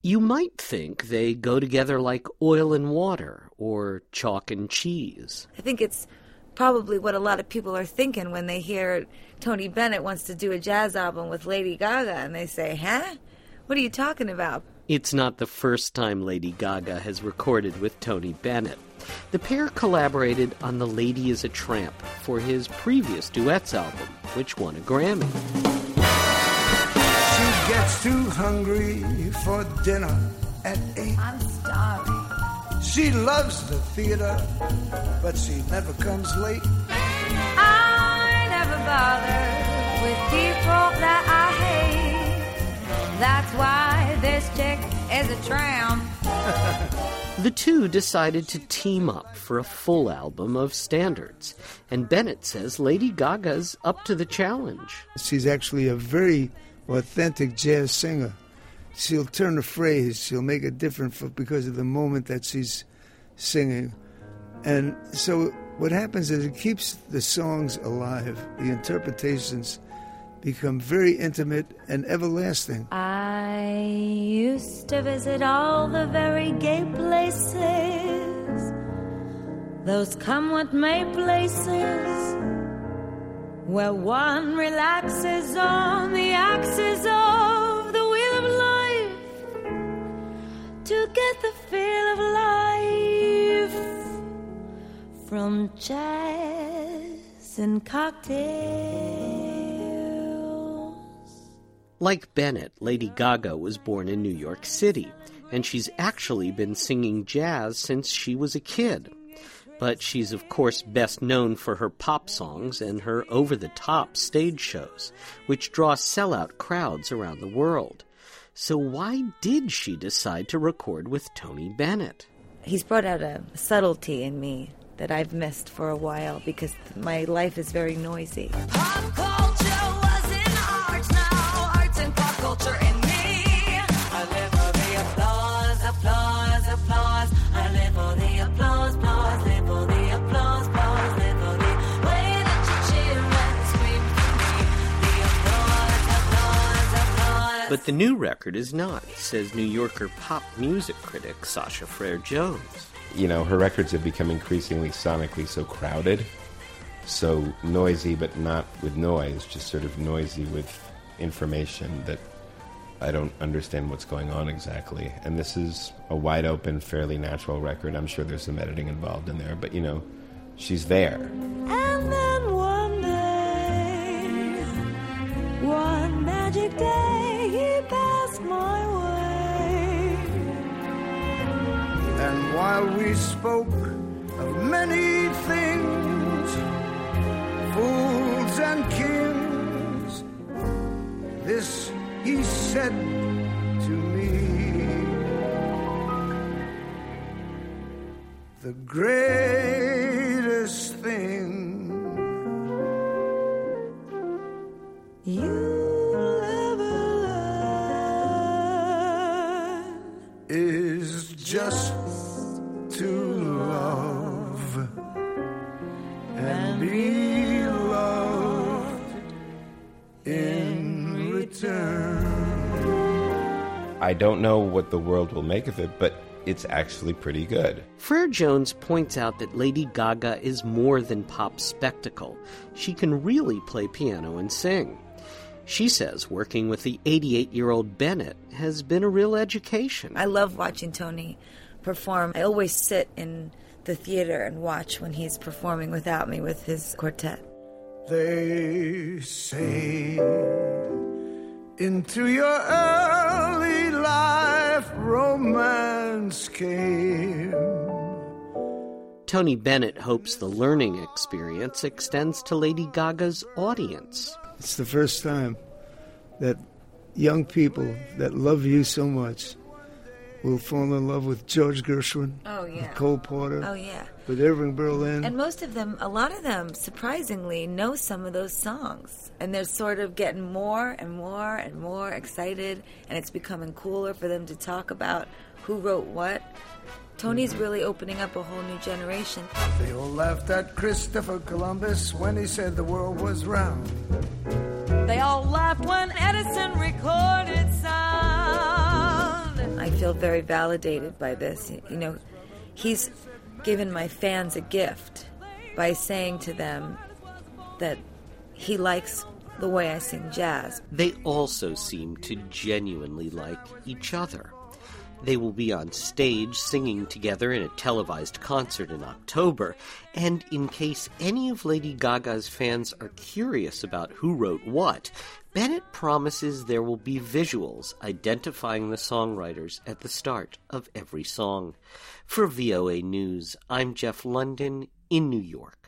You might think they go together like oil and water or chalk and cheese. I think it's probably what a lot of people are thinking when they hear Tony Bennett wants to do a jazz album with Lady Gaga, and they say, huh? What are you talking about? It's not the first time Lady Gaga has recorded with Tony Bennett. The pair collaborated on The Lady is a Tramp for his previous duets album, which won a Grammy. She gets too hungry for dinner at 8. I'm starving. She loves the theater, but she never comes late. I never bother with people that I hate. That's why this chick is a tramp. The two decided to team up for a full album of standards, and Bennett says Lady Gaga's up to the challenge. She's actually a very authentic jazz singer. She'll turn a phrase, she'll make it different because of the moment that she's singing. And so what happens is it keeps the songs alive. The interpretations become very intimate and everlasting. I used to visit all the very gay places, those come-what-may places, where one relaxes on the axis of the wheel of life to get the feel of life from jazz and cocktails. Like Bennett, Lady Gaga was born in New York City, and she's actually been singing jazz since she was a kid. But she's, of course, best known for her pop songs and her over-the-top stage shows, which draw sellout crowds around the world. So why did she decide to record with Tony Bennett? He's brought out a subtlety in me that I've missed for a while because my life is very noisy. Pop culture was in art, now arts and pop culture in me. I live for the applause, applause, applause. I live for the applause, applause, live for the applause, applause, live for the way that you cheer and scream for me. The applause, applause, applause. But the new record is not, says New Yorker pop music critic Sasha Frere-Jones. You know, her records have become increasingly sonically so crowded, so noisy, but not with noise, just sort of noisy with information that I don't understand what's going on exactly. And this is a wide open, fairly natural record. I'm sure there's some editing involved in there, but, you know, she's there. And then one day, one magic day, he passed my way. And while we spoke of many things, fools and kings, this he said to me: the greatest thing You'll ever learn is just to love and be loved in return. I don't know what the world will make of it, but it's actually pretty good. Frere-Jones points out that Lady Gaga is more than pop spectacle. She can really play piano and sing. She says working with the 88-year-old Bennett has been a real education. I love watching Tony perform. I always sit in the theater and watch when he's performing without me with his quartet. They say into your early life romance came. Tony Bennett hopes the learning experience extends to Lady Gaga's audience. It's the first time that young people that love you so much will fall in love with George Gershwin, Oh, yeah. with Cole Porter, Oh, yeah. with Irving Berlin. And most of them, a lot of them, surprisingly, know some of those songs. And they're sort of getting more and more and more excited, and it's becoming cooler for them to talk about who wrote what. Tony's really opening up a whole new generation. They all laughed at Christopher Columbus when he said the world was round. They all laughed when Edison recorded sound. I feel very validated by this. You know, he's given my fans a gift by saying to them that he likes the way I sing jazz. They also seem to genuinely like each other. They will be on stage singing together in a televised concert in October, and in case any of Lady Gaga's fans are curious about who wrote what, Bennett promises there will be visuals identifying the songwriters at the start of every song. For VOA News, I'm Jeff London in New York.